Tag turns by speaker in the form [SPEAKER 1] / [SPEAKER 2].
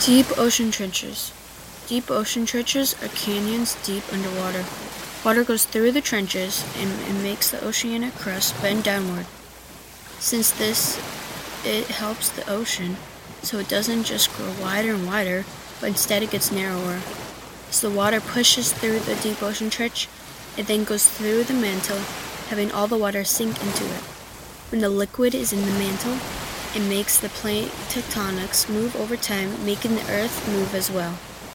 [SPEAKER 1] Deep ocean trenches. Deep ocean trenches are canyons deep underwater. Water goes through the trenches and it makes the oceanic crust bend downward. Since this, it helps the ocean, so it doesn't just grow wider and wider, but instead it gets narrower. As the water pushes through the deep ocean trench, it then goes through the mantle, having all the water sink into it. When the liquid is in the mantle, it makes the plate tectonics move over time, making the earth move as well.